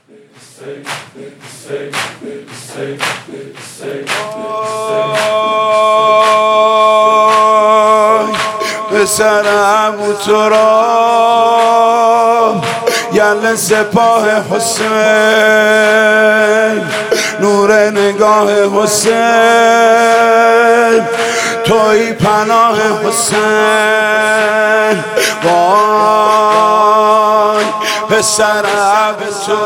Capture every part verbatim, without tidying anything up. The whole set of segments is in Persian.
پسر ابو تراب یل سپاه حسین، نور نگاه حسین، توی پناه حسین. وای پسر ابو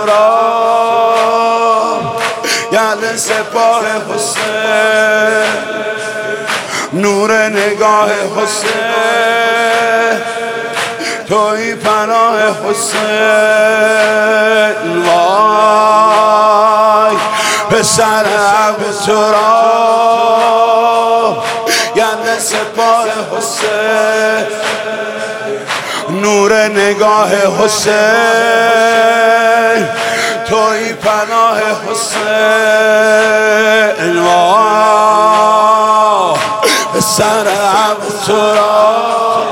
تراب یل سپاه حسین، نور نگاه حسین، توی پناه حسین. وای پسر ابو تراب یل سپاه حسین، نور نگاه حسین، توی پناه حسین. وای پسر ابو تراب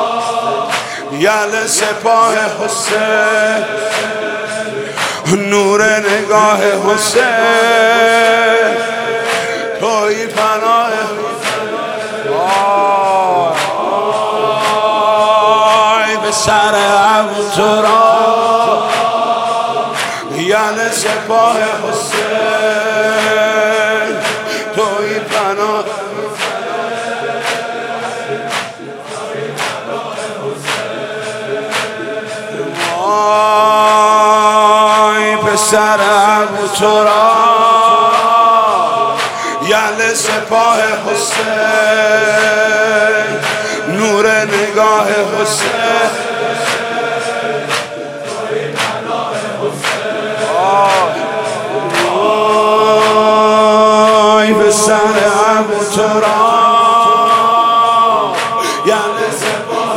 یل سپاه حسین، نور نگاه حسین، توی پناه حسین. وای پسر ابو تراب یل سپاه حسین، توی پناه. وای پسر ابو تراب یل سپاه حسین، نور نگاه حسین. وای پسر ابو تراب یل سپاه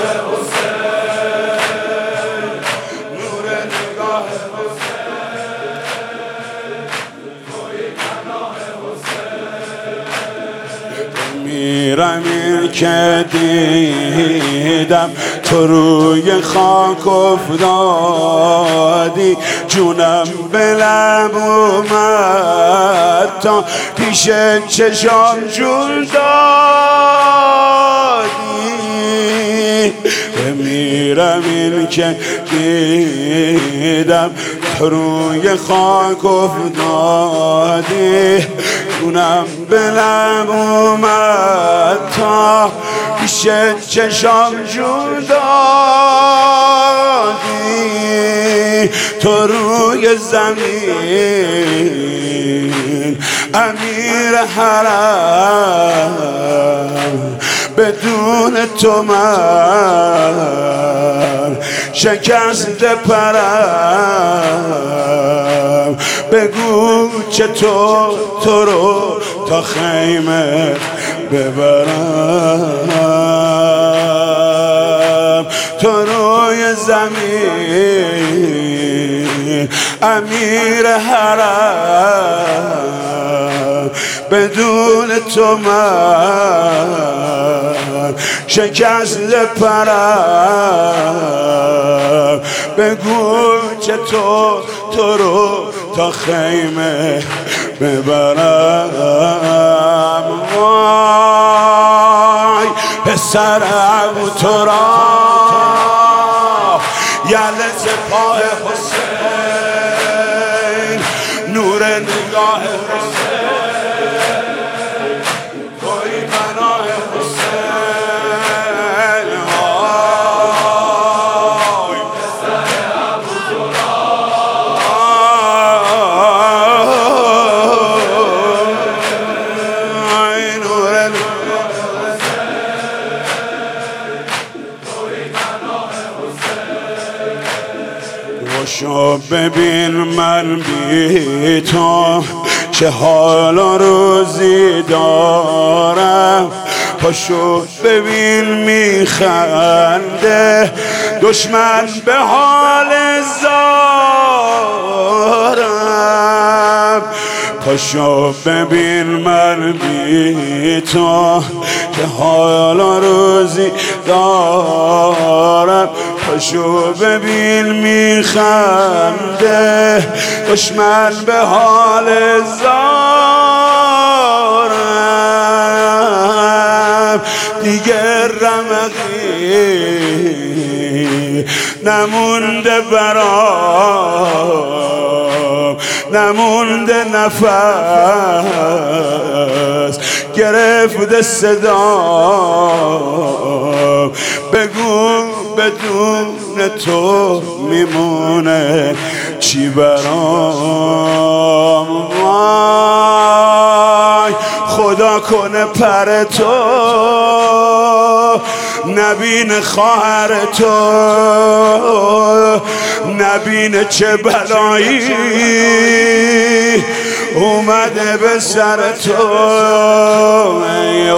حسین، نور نگاه حسین. میرم این که دیدم تو روی خاک افتادی، جونم به لب اومد تا پیش چشام جون دادی. بمیرم این که دیدم تو روی خاک افتادی، جونم به لب اومد تا پیش چشام جون دادی. تو روی زمین امیر حرم، بدون تو من شکست پرم. بگو چطور تو رو تا خیمه ببرم. تو روی زمین امیر حرم، بدون تو من شکست پرم. بگو چطور تو رو تا خیمه ببرم. وای پسر ابو تراب یل سپاه حسین، نور نگاه حسین، توی پناه حسین. وای پسر ابو تراب، نور نگاه پاشو ببین من بی تو چه حال و روزی دارم. پاشو ببین میخنده دشمن به حال زارم. پاشو ببین من بی تو که حالا روزی دارم. پاشو ببین میخنده دشمن به حال زارم. دیگه رمقی نمونده برام، نمونده نفس گرفته صدا. بگو بدون تو میمونه چی برام؟ وای خدا کنه پر تو نبین خواهر تو، نبین چه بلایی اومده به سر تو. ای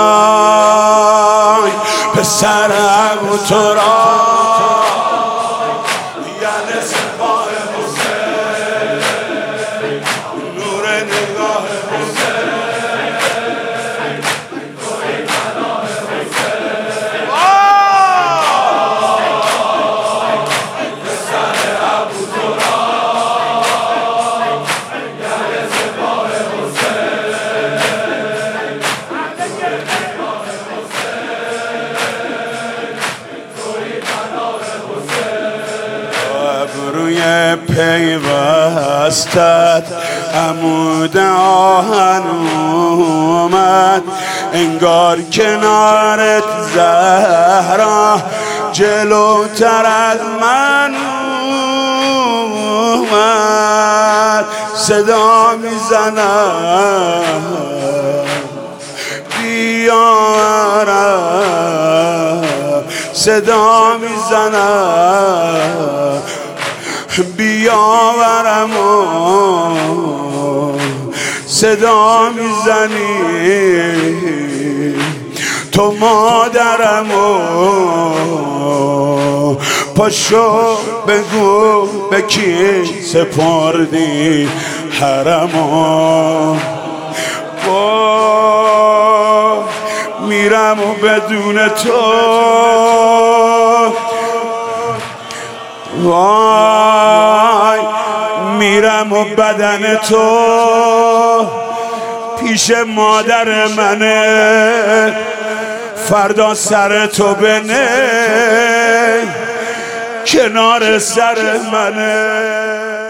وای پسر ابو تراب یعنی سپاه حسین، نور نگاه حسین، توی پناه حسین. پسر ابو تراب یعنی سپاه روی پیوستت عمود آهن اومد، انگار کنارت زهرا جلوتر از من اومد. صدا میزنم بیارم، صدا میزنم بیاورم و صدا میزنی تو مادرم و پاشو بگو به کی سپردی حرمو. با میرم و بدون تو وای میرم و بدن تو پیش مادر منه، فردا سر تو بنه کنار سر منه.